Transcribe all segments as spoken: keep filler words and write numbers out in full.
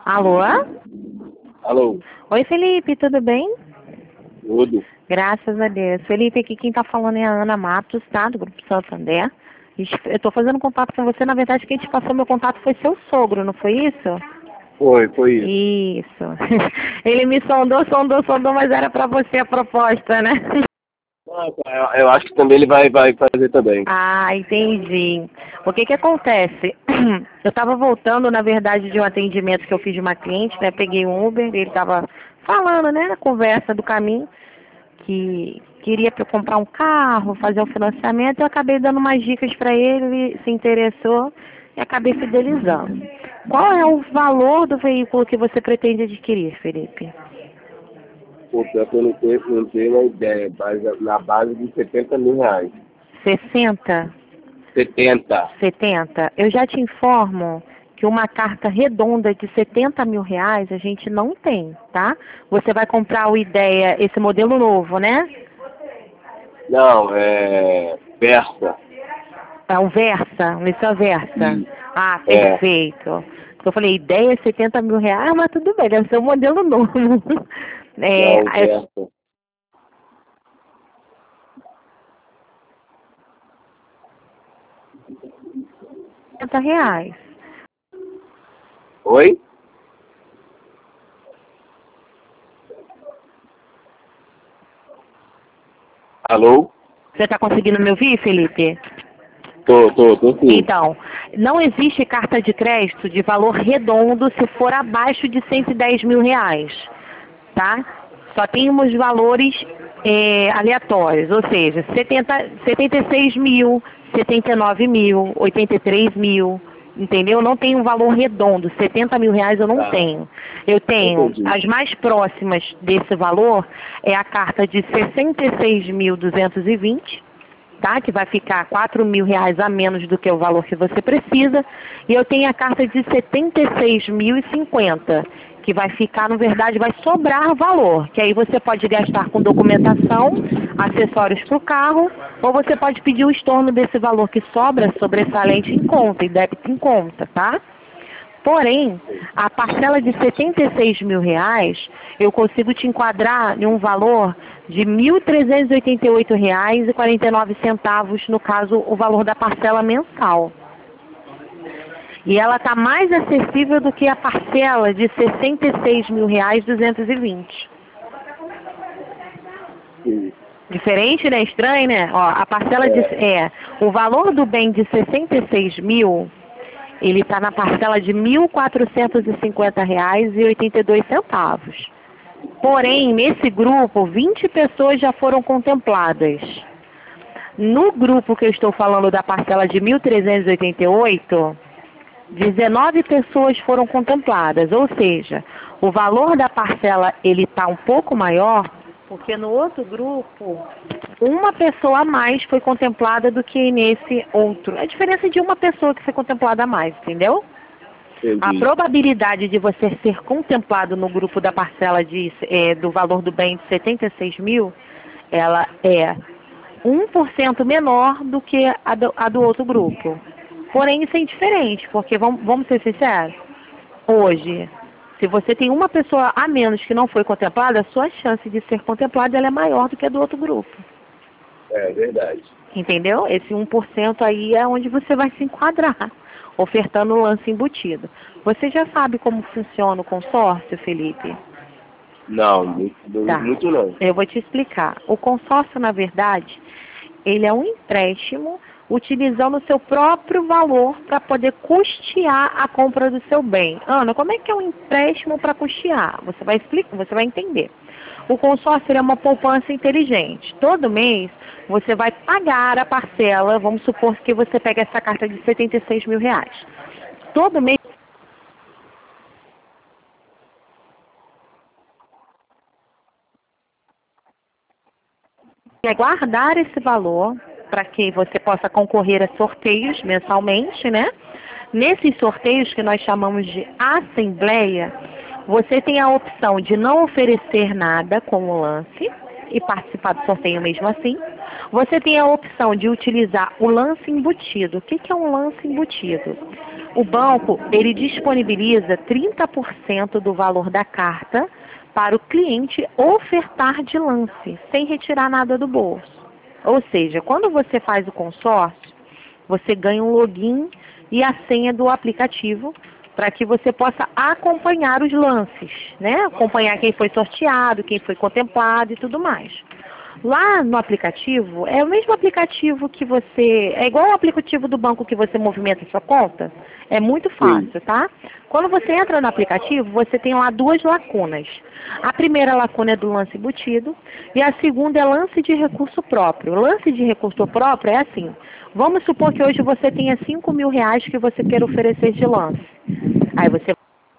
Alô? Alô? Oi, Felipe, tudo bem? Tudo? Graças a Deus. Felipe, aqui quem tá falando é a Ana Matos, tá? Do Grupo Santander. Eu tô fazendo contato com você, na verdade quem te passou meu contato foi seu sogro, não foi isso? Foi, foi isso. Isso. Ele me sondou, sondou, sondou, mas era pra você a proposta, né? Ah, tá, eu, eu acho que também ele vai, vai fazer também. Ah, entendi. O que que acontece? Eu estava voltando, na verdade, de um atendimento que eu fiz de uma cliente, né? Peguei um Uber, ele estava falando, né, na conversa do caminho, que queria para eu comprar um carro, fazer um financiamento, eu acabei dando umas dicas para ele, ele se interessou e acabei fidelizando. Qual é o valor do veículo que você pretende adquirir, Felipe? Pô, pior que eu não tenho, não tenho uma ideia, mas é na base de setenta mil reais. sessenta? setenta. setenta? Eu já te informo que uma carta redonda de setenta mil reais a gente não tem, tá? Você vai comprar o Ideia, esse modelo novo, né? Não, é... Versa. É um Versa, um Nissan Versa. Hum, Ah, É. perfeito. Eu falei, Ideia setenta mil reais, mas tudo bem, deve ser um modelo novo. É, Não, é Versa. setenta reais. Oi? Alô? Você está conseguindo me ouvir, Felipe? Tô, tô, tô sim. Então, não existe carta de crédito de valor redondo se for abaixo de cento e dez mil reais, tá? Só temos valores é, aleatórios, ou seja, setenta, setenta e seis mil, setenta e nove mil, oitenta e três mil, entendeu? Não tem um valor redondo, setenta mil reais eu não Tá, tenho. Eu tenho, entendi. as mais próximas desse valor é a carta de sessenta e seis mil duzentos e vinte, tá? Que vai ficar quatro mil reais a menos do que o valor que você precisa. E eu tenho a carta de setenta e seis mil e cinquenta, que vai ficar, na verdade, vai sobrar valor, que aí você pode gastar com documentação, acessórios para o carro, ou você pode pedir o estorno desse valor que sobra, sobressalente em conta e débito em conta, tá? Porém, a parcela de setenta e seis mil reais, eu consigo te enquadrar em um valor de mil trezentos e oitenta e oito reais e quarenta e nove centavos, no caso, o valor da parcela mensal. E ela está mais acessível do que a parcela de sessenta e seis mil reais duzentos e vinte. Sim. Diferente, né? Estranho, né? Ó, a parcela de É, é o valor do bem de sessenta e seis mil, ele está na parcela de mil quatrocentos e cinquenta reais e oitenta e dois centavos. Porém, nesse grupo, vinte pessoas já foram contempladas. No grupo que eu estou falando da parcela de mil trezentos e oitenta e oito, dezenove pessoas foram contempladas, ou seja, o valor da parcela ele está um pouco maior, porque no outro grupo, uma pessoa a mais foi contemplada do que nesse outro. A diferença é de uma pessoa que foi contemplada a mais, entendeu? A entendi. probabilidade de você ser contemplado no grupo da parcela de, é, do valor do bem de setenta e seis mil, ela é um por cento menor do que a do, a do outro grupo. Porém, isso é indiferente, porque vamos, vamos ser sinceros, hoje, se você tem uma pessoa a menos que não foi contemplada, a sua chance de ser contemplada ela é maior do que a do outro grupo. É verdade. Entendeu? Esse um por cento aí é onde você vai se enquadrar, ofertando o lance embutido. Você já sabe como funciona o consórcio, Felipe? Não, muito, Tá. muito não. Eu vou te explicar. O consórcio, na verdade, ele é um empréstimo utilizando o seu próprio valor para poder custear a compra do seu bem. Ana, como é que é um empréstimo para custear? Você vai explicar, você vai entender. O consórcio é uma poupança inteligente. Todo mês você vai pagar a parcela, vamos supor que você pega essa carta de setenta e seis mil reais. Todo mês é guardar esse valor para que você possa concorrer a sorteios mensalmente, né? Nesses sorteios que nós chamamos de assembleia, você tem a opção de não oferecer nada como lance e participar do sorteio mesmo assim, Você tem a opção de utilizar o lance embutido. O que que é um lance embutido? O banco, ele disponibiliza trinta por cento do valor da carta para o cliente ofertar de lance, sem retirar nada do bolso. Ou seja, quando você faz o consórcio, você ganha um login e a senha do aplicativo para que você possa acompanhar os lances, né? Acompanhar quem foi sorteado, quem foi contemplado e tudo mais. Lá no aplicativo, é o mesmo aplicativo que você... É igual o aplicativo do banco que você movimenta sua conta. É muito Sim. fácil, tá? Quando você entra no aplicativo, você tem lá duas lacunas. A primeira lacuna é do lance embutido e a segunda é lance de recurso próprio. O lance de recurso próprio é assim. Vamos supor que hoje você tenha cinco mil reais que você queira oferecer de lance. Aí você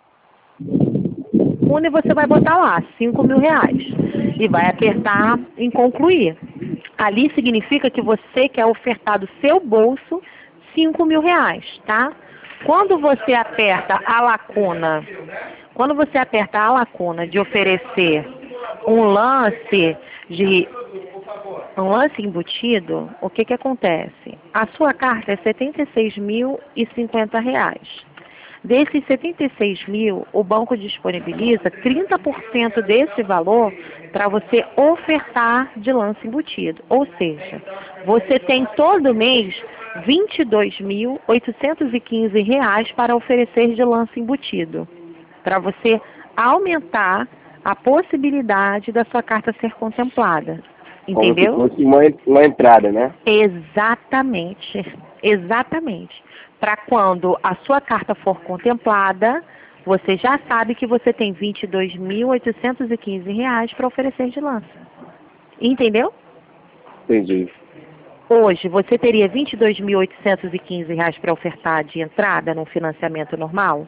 e você vai botar lá cinco mil reais e vai apertar em concluir. Ali significa que você quer ofertar do seu bolso cinco mil reais, tá? Quando você aperta a lacuna, quando você aperta a lacuna de oferecer um lance de um lance embutido, o que que acontece? A sua carta é setenta e seis mil e cinquenta reais. Desses setenta e seis mil, o banco disponibiliza trinta por cento desse valor para você ofertar de lance embutido. Ou seja, você tem todo mês vinte e dois mil oitocentos e quinze reais para oferecer de lance embutido, para você aumentar a possibilidade da sua carta ser contemplada. Entendeu? Como se fosse uma, uma entrada, né? Exatamente, exatamente. Para quando a sua carta for contemplada, você já sabe que você tem vinte e dois mil oitocentos e quinze reais para oferecer de lance. Entendeu? Entendi. Hoje, você teria vinte e dois mil oitocentos e quinze reais para ofertar de entrada num financiamento normal?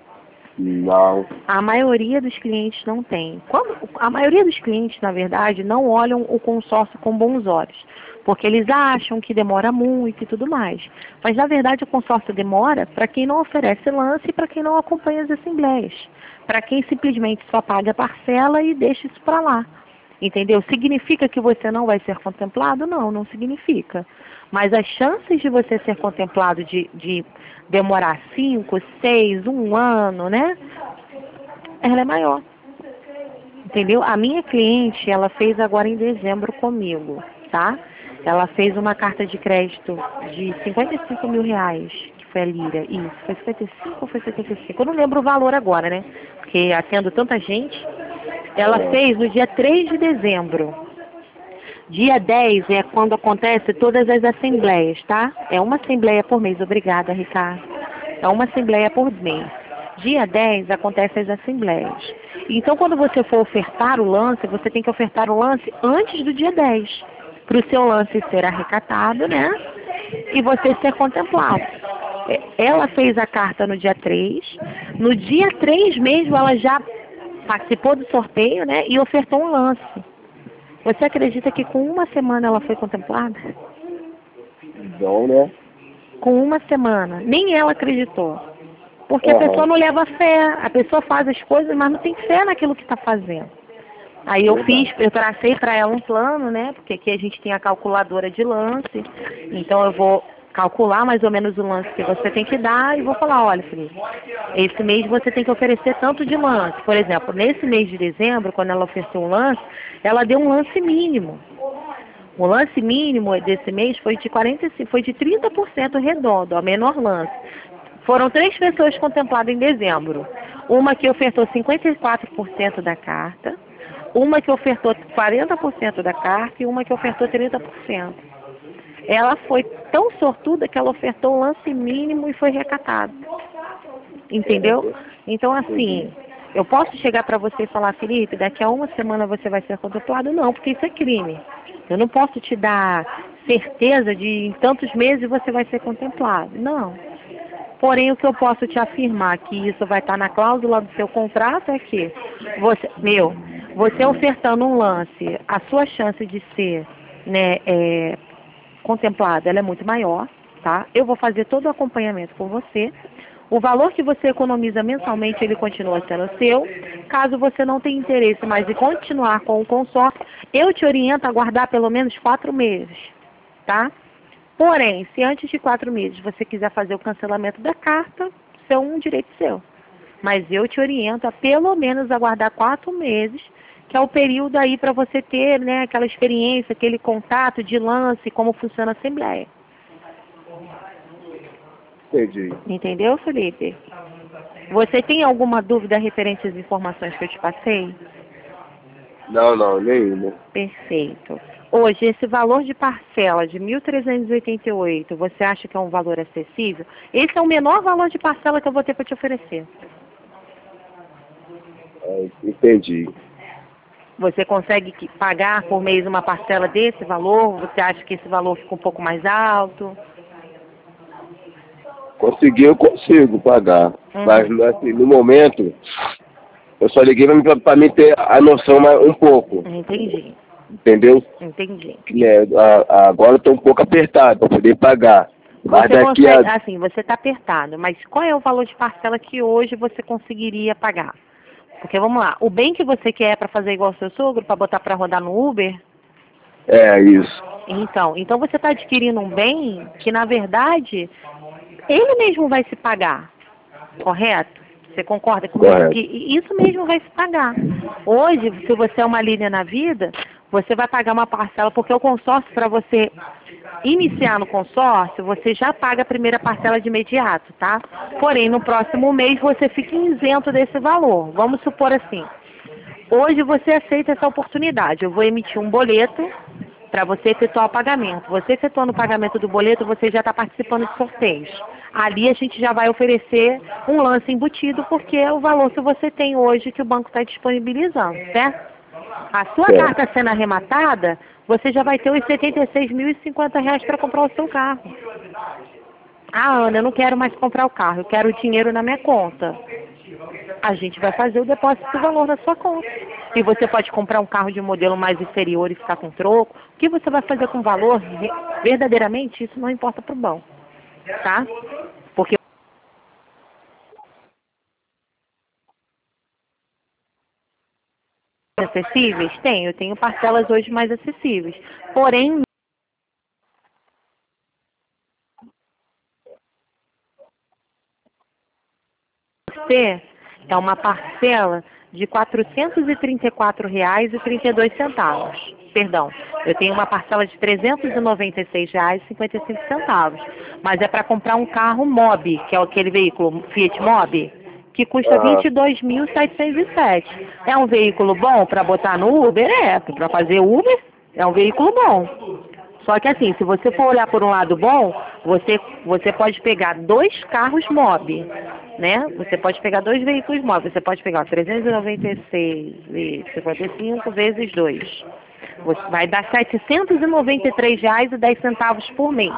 Não. A maioria dos clientes não tem. Quando, a maioria dos clientes, na verdade, não olham o consórcio com bons olhos, porque eles acham que demora muito e tudo mais. Mas, na verdade, o consórcio demora para quem não oferece lance e para quem não acompanha as assembleias. Para quem simplesmente só paga a parcela e deixa isso para lá. Entendeu? Significa que você não vai ser contemplado? Não, não significa. Mas as chances de você ser contemplado de, de demorar cinco, seis, um ano, né? Ela é maior. Entendeu? A minha cliente, ela fez agora em dezembro comigo, tá? Ela fez uma carta de crédito de cinquenta e cinco mil reais, que foi a Lira. Isso, foi cinquenta e cinco ou foi setenta e cinco? Eu não lembro o valor agora, né? Porque atendo tanta gente. Ela fez no dia três de dezembro. Dia dez é quando acontece todas as assembleias, tá? É uma assembleia por mês. Obrigada, Ricardo. É uma assembleia por mês. Dia dez acontecem as assembleias. Então, quando você for ofertar o lance, você tem que ofertar o lance antes do dia dez. Para o seu lance ser arrecatado, né? E você ser contemplado. Ela fez a carta no dia três. No dia três mesmo, ela já participou do sorteio, né? E ofertou um lance. Você acredita que com uma semana ela foi contemplada? Não, né? Com uma semana. Nem ela acreditou. Porque Uhum. a pessoa não leva fé. A pessoa faz as coisas, mas não tem fé naquilo que está fazendo. Aí eu fiz, eu tracei para ela um plano, né? Porque aqui a gente tem a calculadora de lance. Então eu vou calcular mais ou menos o lance que você tem que dar e vou falar, olha, Felipe, esse mês você tem que oferecer tanto de lance. Por exemplo, nesse mês de dezembro, quando ela ofereceu um lance, ela deu um lance mínimo. O lance mínimo desse mês foi de quarenta e cinco, foi de trinta por cento redondo, a menor lance. Foram três pessoas contempladas em dezembro. Uma que ofertou cinquenta e quatro por cento da carta, uma que ofertou quarenta por cento da carta e uma que ofertou trinta por cento. Ela foi tão sortuda que ela ofertou o lance mínimo e foi recatada. Entendeu? Então, assim, eu posso chegar para você e falar, Felipe, daqui a uma semana você vai ser contemplado? Não, porque isso é crime. Eu não posso te dar certeza de em tantos meses você vai ser contemplado. Não. Porém, o que eu posso te afirmar que isso vai estar na cláusula do seu contrato é que, você, meu, você ofertando um lance, a sua chance de ser, né, é, contemplado, ela é muito maior, tá? Eu vou fazer todo o acompanhamento com você. O valor que você economiza mensalmente, ele continua sendo seu. Caso você não tenha interesse mais em continuar com o consórcio, eu te oriento a guardar pelo menos quatro meses, tá? Porém, se antes de quatro meses você quiser fazer o cancelamento da carta, isso é um direito seu. Mas eu te oriento a pelo menos aguardar quatro meses, que é o período aí para você ter, né, aquela experiência, aquele contato de lance, como funciona a Assembleia. Entendi. Entendeu, Felipe? Você tem alguma dúvida referente às informações que eu te passei? Não, não, nenhuma. Perfeito. Hoje, esse valor de parcela de mil trezentos e oitenta e oito, você acha que é um valor acessível? Esse é o menor valor de parcela que eu vou ter para te oferecer. É, entendi. Você consegue que- pagar por mês uma parcela desse valor? Você acha que esse valor fica um pouco mais alto? Conseguir, eu consigo pagar. Uhum. Mas, assim, no momento, eu só liguei para mim ter a noção mais, um pouco. Entendi, Entendeu? entendi. É, a- agora eu tô um pouco apertado para poder pagar. Mas Você daqui consegue, a... assim, você está apertado, mas qual é o valor de parcela que hoje você conseguiria pagar? Porque vamos lá, o bem que você quer é para fazer igual ao seu sogro, para botar para rodar no Uber? É, isso. Então, então você está adquirindo um bem que, na verdade, ele mesmo vai se pagar, correto? Você concorda comigo? Correto. Que isso mesmo vai se pagar. Hoje, se você é uma líder na vida, você vai pagar uma parcela, porque o consórcio, para você iniciar no consórcio, você já paga a primeira parcela de imediato, tá? Porém, no próximo mês, você fica isento desse valor. Vamos supor assim, hoje você aceita essa oportunidade, eu vou emitir um boleto para você efetuar o pagamento. Você efetuando o pagamento do boleto, você já está participando de sorteios. Ali a gente já vai oferecer um lance embutido, porque é o valor que você tem hoje que o banco está disponibilizando, certo? A sua Certo. carta sendo arrematada, você já vai ter os setenta e seis mil e cinquenta reais para comprar o seu carro. Ah, Ana, eu não quero mais comprar o carro, eu quero o dinheiro na minha conta. A gente vai fazer o depósito do valor na sua conta. E você pode comprar um carro de um modelo mais inferior e ficar com troco. O que você vai fazer com o valor, verdadeiramente, isso não importa para o banco, tá? Porque acessíveis? Tem, eu tenho parcelas hoje mais acessíveis. Porém, você é uma parcela de quatrocentos e trinta e quatro reais e trinta e dois centavos. Perdão, eu tenho uma parcela de trezentos e noventa e seis reais e cinquenta e cinco centavos. Mas é para comprar um carro Mobi, que é aquele veículo Fiat Mobi, que custa Ah, vinte e dois mil setecentos e sete. É um veículo bom para botar no Uber? É, para fazer Uber é um veículo bom. Só que assim, se você for olhar por um lado bom, você, você pode pegar dois carros Mobi, né? Você pode pegar dois veículos Mobi. Você pode pegar trezentos e noventa e seis e cinquenta e cinco vezes dois. Você vai dar setecentos e noventa e três reais e dez centavos por mês.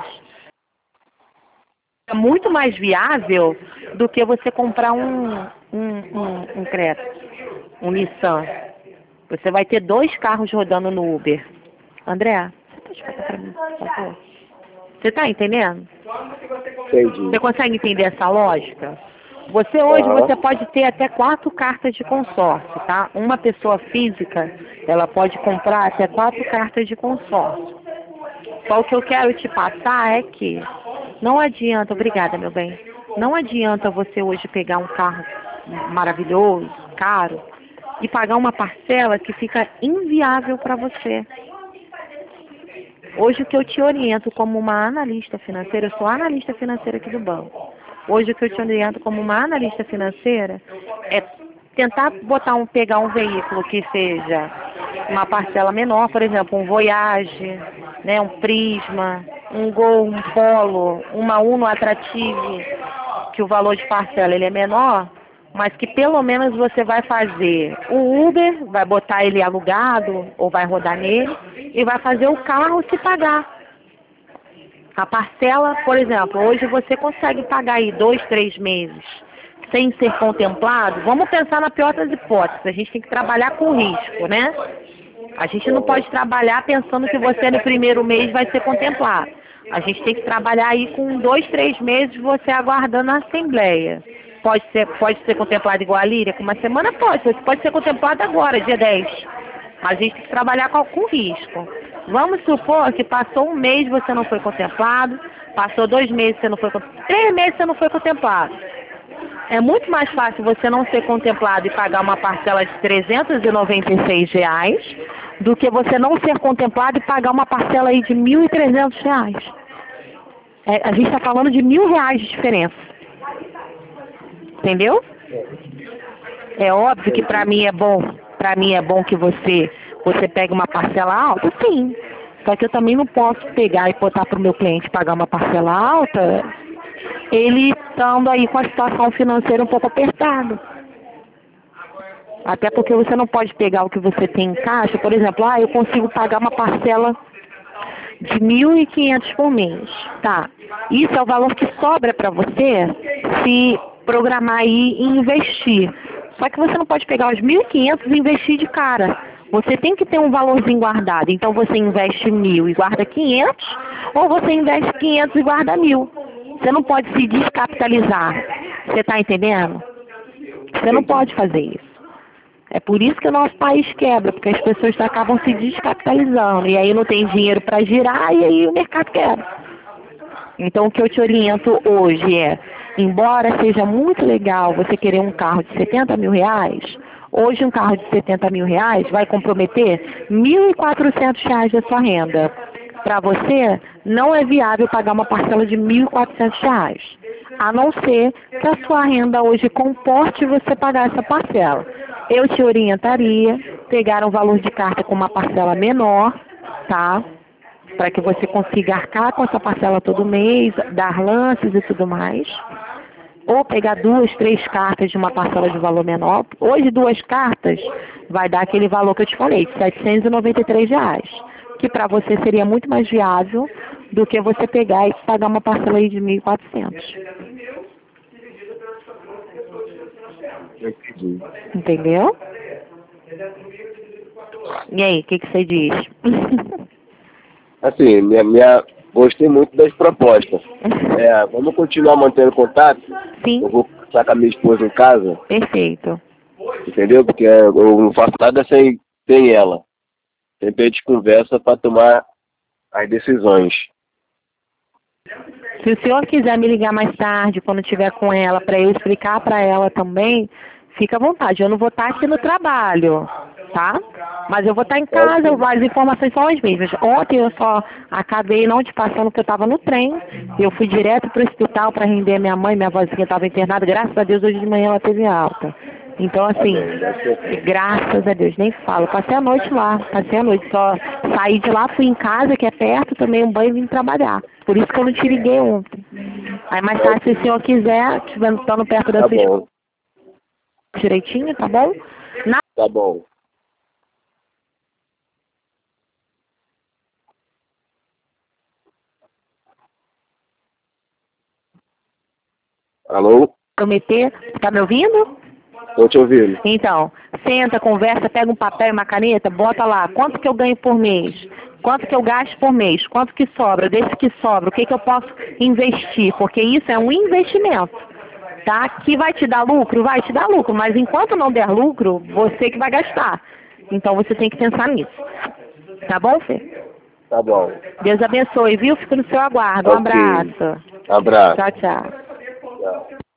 É muito mais viável do que você comprar um, um, um, um Creta, um Nissan. Você vai ter dois carros rodando no Uber. André, você pode passar para mim, por favor? Você está entendendo? entendi. Você consegue entender essa lógica? Você hoje, Aham. você pode ter até quatro cartas de consórcio, tá? Uma pessoa física, ela pode comprar até quatro cartas de consórcio. Só o que eu quero te passar é que não adianta, obrigada, meu bem, não adianta você hoje pegar um carro maravilhoso, caro, e pagar uma parcela que fica inviável para você. Hoje o que eu te oriento como uma analista financeira, eu sou analista financeira aqui do banco. Hoje o que eu te oriento como uma analista financeira é tentar botar um, pegar um veículo que seja uma parcela menor, por exemplo, um Voyage, né, um Prisma, um Gol, um Polo, uma Uno Attractive, que o valor de parcela ele é menor, mas que pelo menos você vai fazer o Uber, vai botar ele alugado ou vai rodar nele e vai fazer o carro se pagar. A parcela, por exemplo, hoje você consegue pagar aí dois, três meses sem ser contemplado. Vamos pensar na pior das hipóteses, a gente tem que trabalhar com risco, né? A gente não pode trabalhar pensando que você no primeiro mês vai ser contemplado. A gente tem que trabalhar aí com dois, três meses você aguardando a Assembleia. Pode ser, pode ser contemplado igual a Líria? Com uma semana pode. Você pode ser contemplado agora, dia dez. A gente tem que trabalhar com, com risco. Vamos supor que passou um mês e você não foi contemplado, passou dois meses você não foi contemplado, três meses você não foi contemplado. É muito mais fácil você não ser contemplado e pagar uma parcela de trezentos e noventa e seis reais do que você não ser contemplado e pagar uma parcela aí de mil e trezentos reais. É, a gente está falando de mil reais de diferença. Entendeu? É óbvio que para mim é bom, para mim é bom que você, você pegue uma parcela alta, sim. Só que eu também não posso pegar e botar para o meu cliente pagar uma parcela alta, ele estando aí com a situação financeira um pouco apertada. Até porque você não pode pegar o que você tem em caixa, por exemplo, ah, eu consigo pagar uma parcela de mil e quinhentos por mês. Tá, isso é o valor que sobra para você se programar aí e investir. Só que você não pode pegar os mil e quinhentos e investir de cara. Você tem que ter um valorzinho guardado. Então você investe mil e guarda quinhentos, ou você investe quinhentos e guarda mil. Você não pode se descapitalizar. Você está entendendo? Você não pode fazer isso. É por isso que o nosso país quebra, porque as pessoas acabam se descapitalizando. E aí não tem dinheiro para girar e aí o mercado quebra. Então o que eu te oriento hoje é, embora seja muito legal você querer um carro de setenta mil reais, hoje um carro de setenta mil reais vai comprometer mil e quatrocentos reais da sua renda. Para você, não é viável pagar uma parcela de mil e quatrocentos reais, a não ser que a sua renda hoje comporte você pagar essa parcela. Eu te orientaria pegar um valor de carta com uma parcela menor, tá? Para que você consiga arcar com essa parcela todo mês, dar lances e tudo mais. Ou pegar duas, três cartas de uma parcela de valor menor. Hoje, duas cartas vai dar aquele valor que eu te falei, de setecentos e noventa e três reais. Que para você seria muito mais viável do que você pegar e pagar uma parcela aí de mil e quatrocentos. Entendeu? E aí, o que, que você diz? Assim, minha, minha, gostei muito das propostas. É, vamos continuar mantendo contato? Sim. Eu vou passar com a minha esposa em casa. Perfeito. Entendeu? Porque eu não faço nada sem, sem ela. Sempre a gente conversa para tomar as decisões. Se o senhor quiser me ligar mais tarde, quando estiver com ela, para eu explicar para ela também, fica à vontade. Eu não vou estar aqui no trabalho, tá? Mas eu vou estar em casa, eu, as informações são as mesmas. Ontem eu só acabei não te passando porque eu estava no trem. Eu fui direto para o hospital para render minha mãe, minha vozinha estava internada. Graças a Deus, hoje de manhã ela teve alta. Então, assim, graças a Deus, nem falo. Passei a noite lá, passei a noite. Só saí de lá, fui em casa, que é perto, tomei um banho e vim trabalhar. Por isso que eu não te liguei ontem. Aí mais tarde, se o senhor quiser, estiver estando perto da Tá sua bom. direitinho, tá bom? Na... Tá bom. Alô? Prometer, tá me ouvindo? Tô te ouvindo. Então, senta, conversa, pega um papel e uma caneta, bota lá, quanto que eu ganho por mês? Quanto que eu gasto por mês? Quanto que sobra? Desse que sobra, o que que eu posso investir? Porque isso é um investimento, tá? Que vai te dar lucro? Vai te dar lucro, mas enquanto não der lucro, você que vai gastar. Então você tem que pensar nisso. Tá bom, Fê? Tá bom. Deus abençoe, viu? Fico no seu aguardo. Um Ok. abraço. Abraço. Tchau, tchau. Tchau.